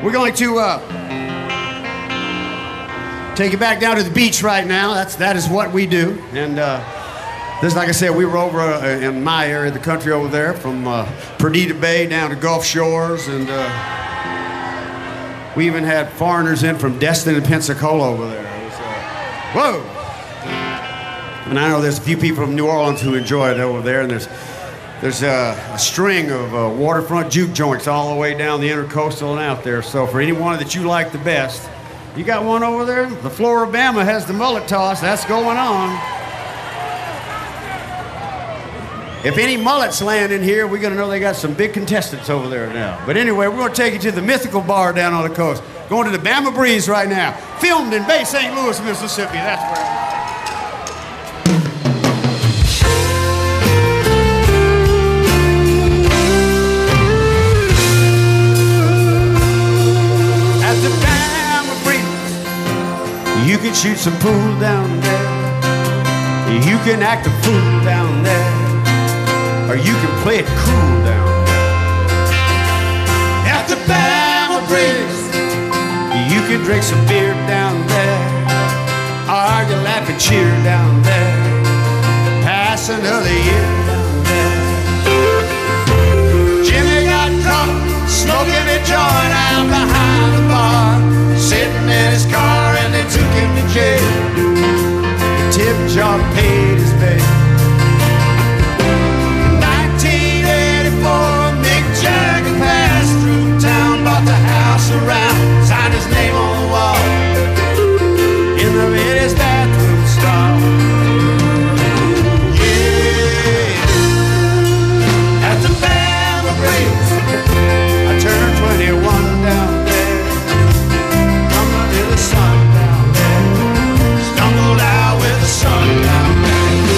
We're going to take you back down to the beach right now. That is what we do. And this, like I said, we were over in my area of the country over there, from Perdita Bay down to Gulf Shores, and we even had foreigners in from Destin and Pensacola over there. It was, whoa! And I know there's a few people from New Orleans who enjoy it over there, and there's a string of waterfront juke joints all the way down the intercoastal and out there. So for anyone that you like the best, you got one over there? The Floribama has the mullet toss. That's going on. If any mullets land in here, we're going to know they got some big contestants over there now. But anyway, we're going to take you to the mythical bar down on the coast. Going to the Bama Breeze right now. Filmed in Bay St. Louis, Mississippi. That's where. At the Bama Breeze, you can shoot some pool down there. You can act a fool down there. Or you can play it cool down there. At the Bama Breeze, you can drink some beer down there. Or you laugh and cheer down there. Pass another year down there. Jimmy got caught smoking a joint out behind the bar, sitting in his car, and they took him to jail. The tip jar paid his bail. Around, signed his name on the wall in the lady's bathroom stall. Yeah, at the Bama Breeze, I turned 21 down there, tumbled in the sun down there, stumbled out with the sun down there.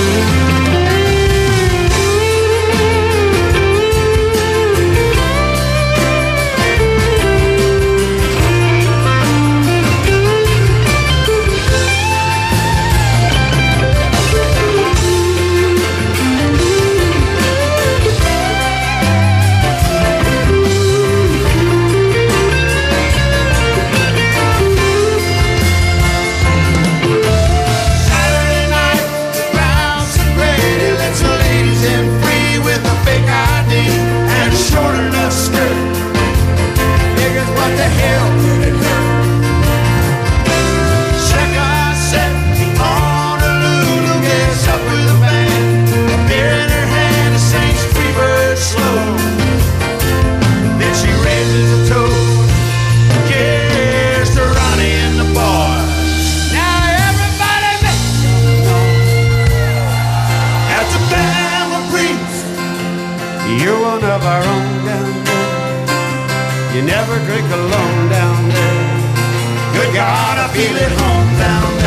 You're one of our own down there. You never drink alone down there. Good God, I feel at home down there.